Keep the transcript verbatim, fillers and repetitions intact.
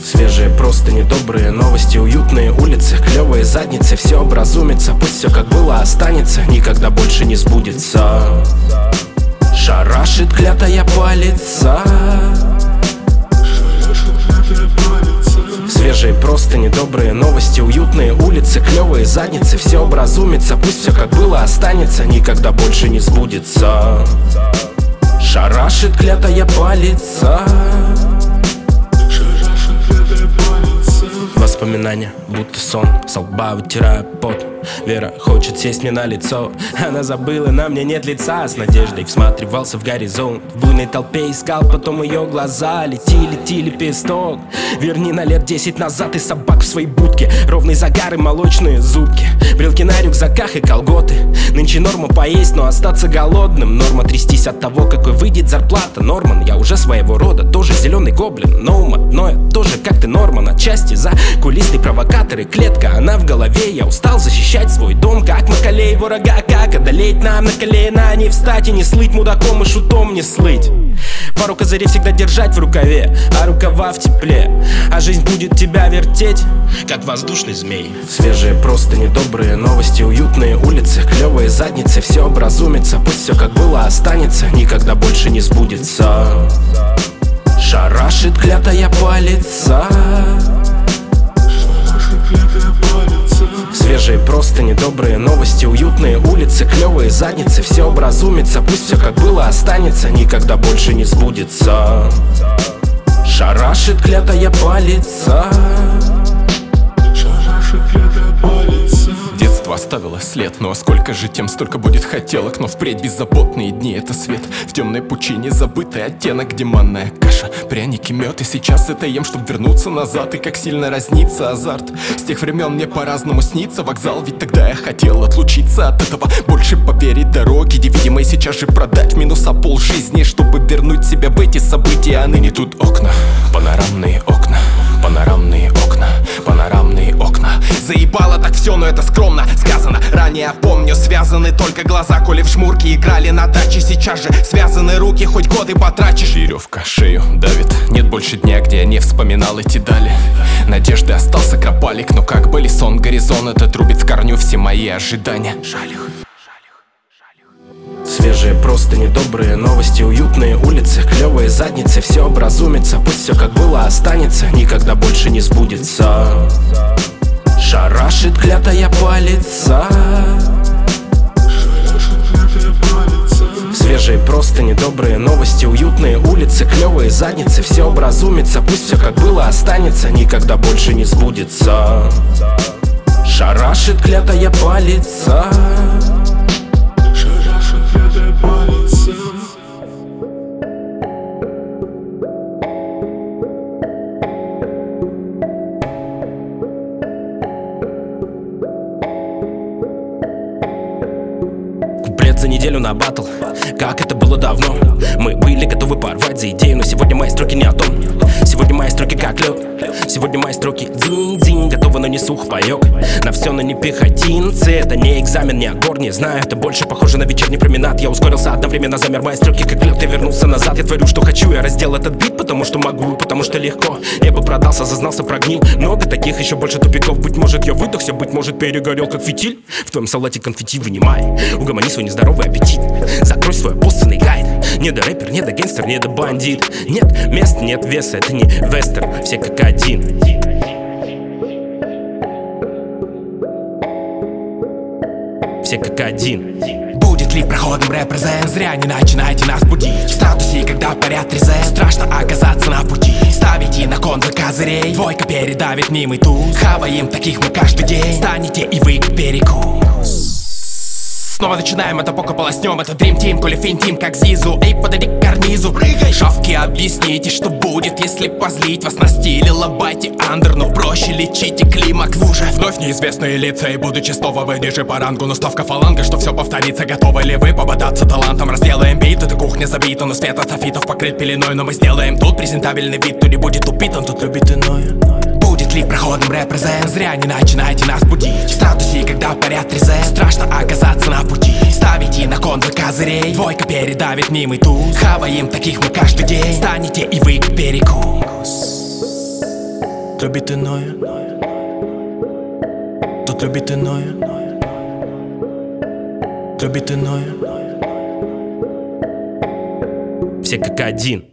Свежие простыни, добрые новости, уютные улицы, клевые задницы, все образумится. Пусть все как было останется, никогда больше не сбудется. Шарашит клятая палица. Свежие простыни, добрые новости, уютные улицы, клевые задницы, все образумится. Пусть все как было останется, никогда больше не сбудется. Шарашит клятая палица. Воспоминания, будто сон, со лба вытираю пот. Вера хочет сесть мне на лицо. Она забыла, на мне нет лица. С надеждой всматривался в горизонт. В буйной толпе искал потом ее глаза. Лети, лети, лепесток. Верни на лет десять назад и собак в своей будке. Ровный загар и молочные зубки. Брелки на рюкзаках и колготы. Нынче норма поесть, но остаться голодным. Норма трястись от того, какой выйдет зарплата. Норман, я уже своего рода, тоже зеленый гоблин. Ноумат, но я тоже как ты, Норман. Отчасти за кулисный провокатор и клетка. Она в голове, я устал защищать свой дом, как Макалей врага. Как одолеть нам на колено, не встать и не слыть мудаком и шутом не слыть. Пару козырей всегда держать в рукаве, а рукава в тепле. А жизнь будет тебя вертеть, как воздушный змей. Свежие простыни, добрые новости, уютные улицы, клевые задницы, все образумится. Пусть все как было останется, никогда больше не сбудется. Шарашит клятая палица. Свежие простыни, добрые новости, уютные улицы, клевые задницы, все образумится. Пусть все как было останется, никогда больше не сбудется. Шарашит клятая палица. Детство оставило след, но сколько же тем, столько будет хотелок. Но впредь беззаботные дни — это свет в темной пучине, забытый оттенок, где манная каша, пряники, мед. И сейчас это ем, чтоб вернуться назад. И как сильно разнится азарт. С тех времен мне по-разному снится вокзал, ведь тогда я хотел отлучиться от этого, больше поверить дороге невидимой, сейчас же продать минуса пол жизни, чтобы вернуть себя в эти события. А ныне тут окна, панорамные окна, панорамные окна, панорамные окна. Заебало так все, но это скромно сказано. Ранее помню, связаны только глаза, коли в жмурки играли на даче. Сейчас же связаны руки, хоть годы потрачишь. Веревка шею давит, нет больше дня, где я не вспоминал эти дали. Надежды остался кропалик, но как были сон, горизонт этот рубит в корню все мои ожидания. Жаль их. Свежие простыни, добрые новости, уютные улицы, клевые задницы, все образумится. Пусть все как было останется, никогда больше не сбудется. Шарашит клятая палица. Свежие простыни, добрые новости, уютные улицы, клевые задницы, все образумится. Пусть все как было останется, никогда больше не сбудется. Шарашит клятая палица. За неделю на батл, как это было давно. Мы были готовы порвать за идею, но сегодня мои строки не о том. Сегодня мои строки как лед. Сегодня мои строки дзинь-дзинь, готовы, но не сухпайок. На все, но не пехотинцы. Это не экзамен, не огор, не знаю. Это больше похоже на вечерний променад. Я ускорился одновременно, замер мои строки как лед. Я вернулся назад, я творю, что хочу. Я раздел этот бит, потому что могу, потому что легко. Я бы продался, зазнался, прогнил. Много таких, еще больше тупиков. Быть может, я выдохся, быть может, перегорел как фитиль. В твоем салате конфетти вынимай. Угомони свой нездоровый аппетит. Закрой свой обоссанный гайд. Не до рэпер, не до гангстер, не до бандит. Нет места, нет веса, это не вестерн. Все как один. Все как один. Будет ли проходом репрезент? Зря не начинайте нас будить. В статусе, когда парят резент, страшно оказаться на пути. Ставите на кон для козырей. Двойка передавит мимо и тут. Хаваем таких мы каждый день. Станете и вы к перекус. Снова начинаем, это пока полоснем. Это Dream Team, коли финтим, как Зизу. Эй, подойди к карнизу. Прыгай, шавки, объясните, что будет, если позлить вас на стиле. Лобайте андер, но проще лечите климакс. Уже вновь неизвестные лица, и будучи снова вы ниже по рангу. Но ставка фаланга, что все повторится. Готовы ли вы пободаться талантом? Разделаем бит, эта кухня забита, но свет от софитов покрыт пеленой. Но мы сделаем тут презентабельный вид. Кто не будет убит, он тут любит иное. Будет ли проходом репрезент? Зря не начинайте нас будить. В статусе, когда парят резент, страшно оказаться на пути. Ставите на кон для козырей. Двойка передавит мимо и тут. Хаваем таких мы каждый день. Станете и вы к перекус. иное, тот любит иное, любит иное. Все как один.